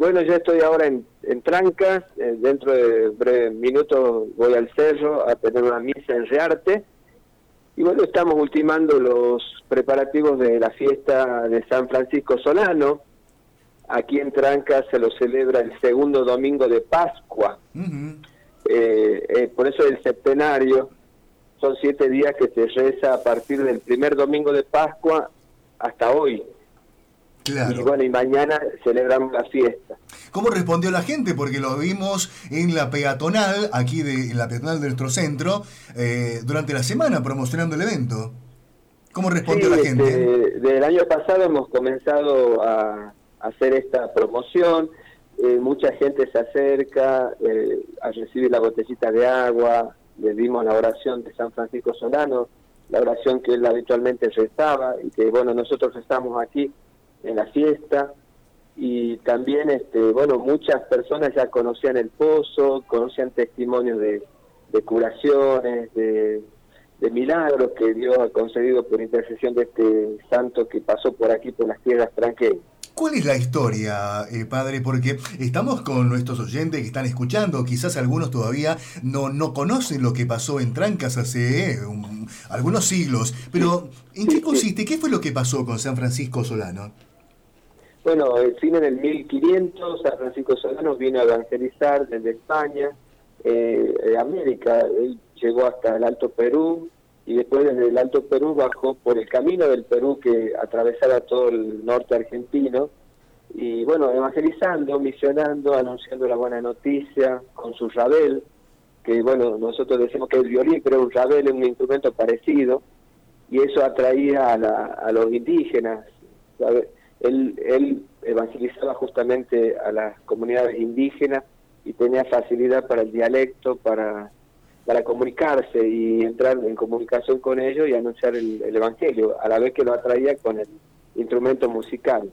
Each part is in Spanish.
Bueno, yo estoy ahora en Trancas, dentro de breves minutos voy al cerro a tener una misa en Rearte, y bueno, estamos ultimando los preparativos de la fiesta de San Francisco Solano. Aquí en Trancas se lo celebra el segundo domingo de Pascua, por eso el septenario, son 7 días que se reza a partir del primer domingo de Pascua hasta hoy. Claro. Y bueno, y mañana celebramos la fiesta. ¿Cómo respondió la gente? Porque lo vimos en la peatonal, aquí en la peatonal de nuestro centro, durante la semana promocionando el evento. ¿Cómo respondió la gente? Desde el año pasado hemos comenzado a hacer esta promoción. Mucha gente se acerca a recibir la botellita de agua. Le dimos la oración de San Francisco Solano, la oración que él habitualmente rezaba y que bueno, nosotros rezamos aquí en la fiesta. Y también bueno, muchas personas ya conocían el pozo, conocían testimonios de curaciones, de milagros que Dios ha concedido por intercesión de este santo que pasó por aquí, por las tierras tranqueñas. ¿Cuál es la historia, padre? Porque estamos con nuestros oyentes que están escuchando, quizás algunos todavía no conocen lo que pasó en Trancas hace algunos siglos, pero ¿en qué consiste? ¿Qué fue lo que pasó con San Francisco Solano? Bueno, el fin del 1500, San Francisco Solano vino a evangelizar desde España, América. Él llegó hasta el Alto Perú y después desde el Alto Perú bajó por el camino del Perú que atravesaba todo el norte argentino y bueno, evangelizando, misionando, anunciando la buena noticia con su rabel, que bueno, nosotros decimos que es el violín, pero un rabel es un instrumento parecido y eso atraía a los indígenas, ¿sabes? Él evangelizaba justamente a las comunidades indígenas y tenía facilidad para el dialecto, para comunicarse y entrar en comunicación con ellos y anunciar el evangelio, a la vez que lo atraía con el instrumento musical.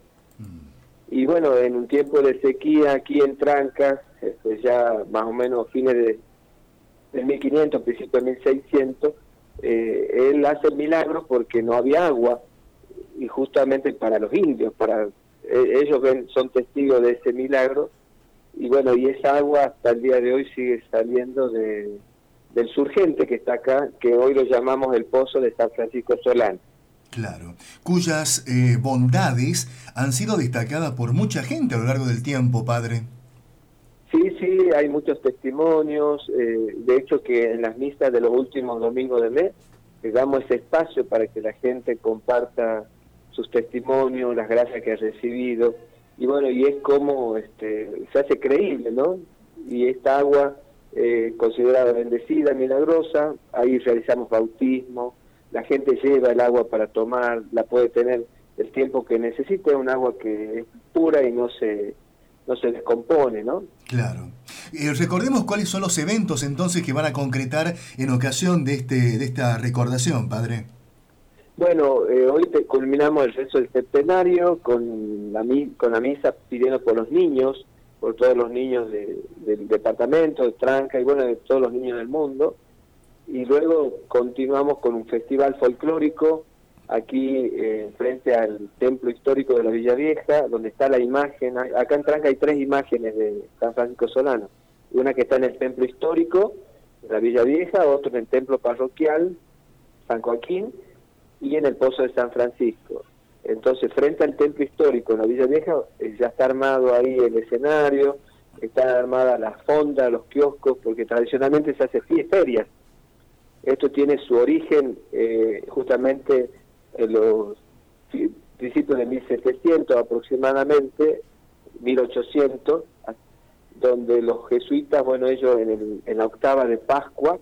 Y bueno, en un tiempo de sequía aquí en Trancas, ya más o menos fines del 1500, principios de 1600, él hace milagros porque no había agua, y justamente para los indios, ellos son testigos de ese milagro, y bueno, y esa agua hasta el día de hoy sigue saliendo del surgente que está acá, que hoy lo llamamos el Pozo de San Francisco Solano. Claro, cuyas bondades han sido destacadas por mucha gente a lo largo del tiempo, padre. Sí, hay muchos testimonios, de hecho que en las misas de los últimos domingos de mes, le damos ese espacio para que la gente comparta sus testimonios, las gracias que ha recibido, y bueno, y es como se hace creíble, ¿no? Y esta agua considerada bendecida, milagrosa, ahí realizamos bautismo, la gente lleva el agua para tomar, la puede tener el tiempo que necesite, es un agua que es pura y no se descompone, ¿no? Claro. Recordemos cuáles son los eventos entonces que van a concretar en ocasión de esta recordación, padre. Bueno, hoy culminamos el rezo del septenario con la misa pidiendo por los niños, por todos los niños del departamento, de Tranca y bueno, de todos los niños del mundo. Y luego continuamos con un festival folclórico aquí frente al templo histórico de la Villa Vieja, donde está la imagen. Acá en Tranca hay 3 imágenes de San Francisco Solano. Una que está en el templo histórico de la Villa Vieja, otra en el templo parroquial San Joaquín y en el Pozo de San Francisco. Entonces, frente al templo histórico en la Villa Vieja, ya está armado ahí el escenario, están armadas las fondas, los kioscos, porque tradicionalmente se hace ferias. Esto tiene su origen justamente en los principios de 1700 aproximadamente, 1800, donde los jesuitas, bueno, ellos en la octava de Pascua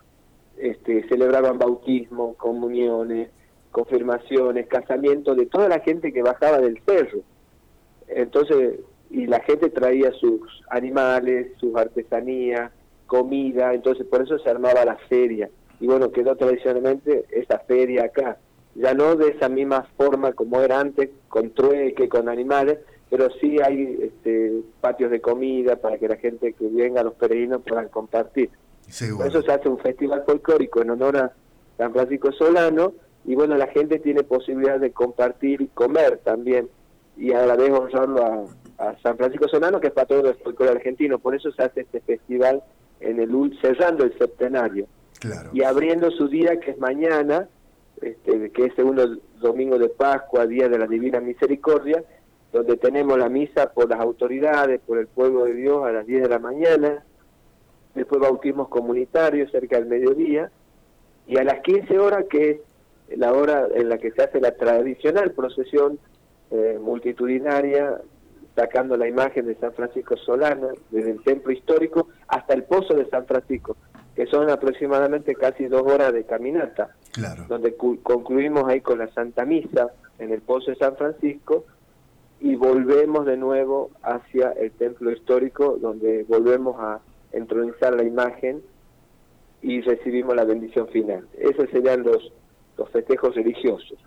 celebraban bautismo, comuniones, confirmaciones, casamientos de toda la gente que bajaba del cerro. Entonces, y la gente traía sus animales, sus artesanías, comida, entonces por eso se armaba la feria. Y bueno, quedó tradicionalmente esa feria acá. Ya no de esa misma forma como era antes, con trueque, con animales, pero sí hay patios de comida para que la gente que venga, los peregrinos, puedan compartir. Seguro. Por eso se hace un festival folclórico en honor a San Francisco Solano, y bueno, la gente tiene posibilidad de compartir y comer también, y a la vez honrarlo a San Francisco Solano, que es patrón del folclore argentino. Por eso se hace este festival cerrando el septenario. Claro. Y abriendo su día, que es mañana, que es segundo domingo de Pascua, Día de la Divina Misericordia, donde tenemos la misa por las autoridades, por el pueblo de Dios a las 10 de la mañana, después bautismos comunitarios cerca del mediodía, y a las 15 horas, que es la hora en la que se hace la tradicional procesión multitudinaria, sacando la imagen de San Francisco Solano, desde el templo histórico hasta el Pozo de San Francisco, que son aproximadamente casi 2 horas de caminata, claro, donde concluimos ahí con la Santa Misa en el Pozo de San Francisco, y volvemos de nuevo hacia el templo histórico, donde volvemos a entronizar la imagen y recibimos la bendición final. Esos serían los festejos religiosos.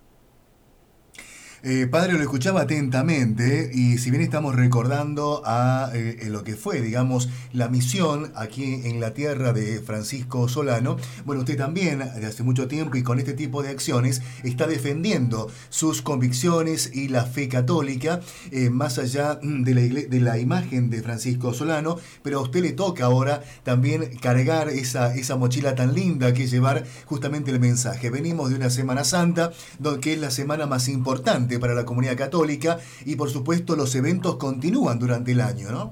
Padre, lo escuchaba atentamente y si bien estamos recordando a lo que fue, digamos, la misión aquí en la tierra de Francisco Solano, bueno, usted también de hace mucho tiempo y con este tipo de acciones está defendiendo sus convicciones y la fe católica, más allá de la imagen de Francisco Solano, pero a usted le toca ahora también cargar esa mochila tan linda que es llevar justamente el mensaje. Venimos de una Semana Santa, que es la semana más importante para la comunidad católica y por supuesto los eventos continúan durante el año, ¿no?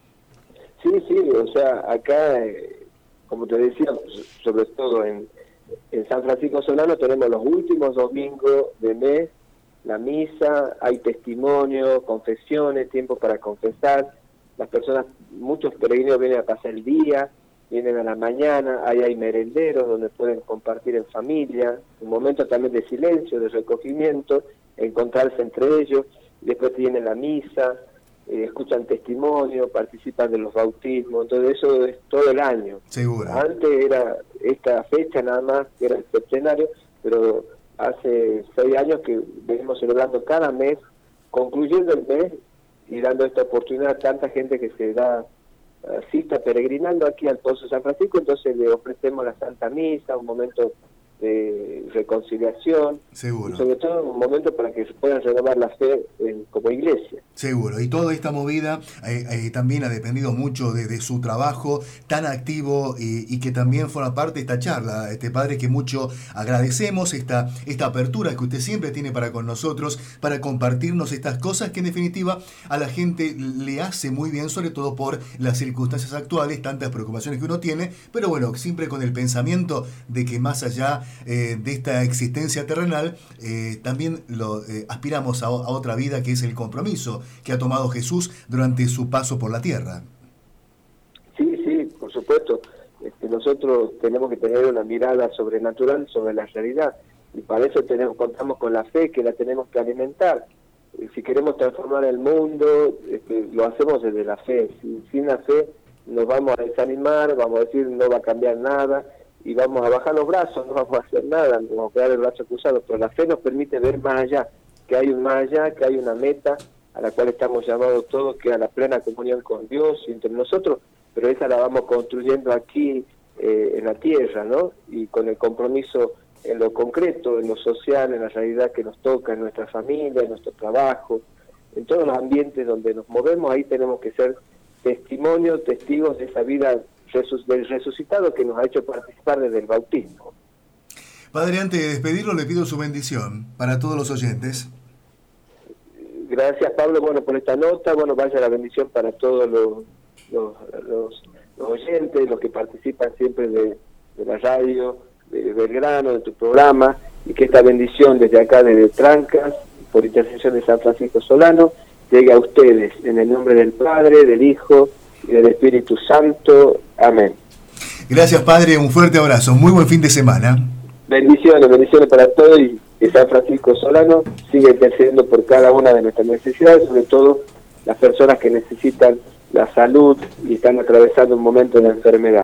Sí, o sea, acá, como te decía, sobre todo en San Francisco Solano tenemos los últimos domingos de mes, la misa, hay testimonio, confesiones, tiempo para confesar, las personas, muchos peregrinos vienen a pasar el día, vienen a la mañana, ahí hay merenderos donde pueden compartir en familia, un momento también de silencio, de recogimiento, encontrarse entre ellos, después tienen la misa, escuchan testimonio, participan de los bautismos, entonces eso es todo el año. Seguro. Antes era esta fecha nada más, que era el septenario, pero hace 6 años que venimos celebrando cada mes, concluyendo el mes y dando esta oportunidad a tanta gente que se da cita peregrinando aquí al Pozo de San Francisco, entonces le ofrecemos la Santa Misa, un momento de reconciliación, seguro, y sobre todo un momento para que se puedan renovar la fe como iglesia. Seguro, y toda esta movida también ha dependido mucho de su trabajo tan activo y que también forma parte de esta charla, padre, que mucho agradecemos esta apertura que usted siempre tiene para con nosotros, para compartirnos estas cosas que en definitiva a la gente le hace muy bien, sobre todo por las circunstancias actuales, tantas preocupaciones que uno tiene, pero bueno, siempre con el pensamiento de que más allá de esta existencia terrenal, también aspiramos a otra vida, que es el compromiso que ha tomado Jesús durante su paso por la tierra. Sí, por supuesto. Nosotros tenemos que tener una mirada sobrenatural sobre la realidad, y para eso contamos con la fe, que la tenemos que alimentar. Si queremos transformar el mundo, lo hacemos desde la fe. Sin la fe nos vamos a desanimar, vamos a decir no va a cambiar nada, y vamos a bajar los brazos, no vamos a hacer nada, nos vamos a quedar el brazo cruzado, pero la fe nos permite ver más allá, que hay un más allá, que hay una meta a la cual estamos llamados todos, que a la plena comunión con Dios y entre nosotros, pero esa la vamos construyendo aquí en la tierra, ¿no? Y con el compromiso en lo concreto, en lo social, en la realidad que nos toca, en nuestra familia, en nuestro trabajo, en todos los ambientes donde nos movemos, ahí tenemos que ser testimonios, testigos de esa vida del resucitado que nos ha hecho participar desde el bautismo. Padre, antes de despedirlo le pido su bendición para todos los oyentes. Gracias, Pablo, por esta nota, vaya la bendición para todos los oyentes, los que participan siempre de la radio, de Belgrano, de tu programa, y que esta bendición desde acá, desde Trancas, por intercesión de San Francisco Solano, llegue a ustedes, en el nombre del Padre, del Hijo y del Espíritu Santo. Amén. Gracias, Padre, un fuerte abrazo, muy buen fin de semana. Bendiciones para todos, y que San Francisco Solano siga intercediendo por cada una de nuestras necesidades, sobre todo las personas que necesitan la salud y están atravesando un momento de enfermedad.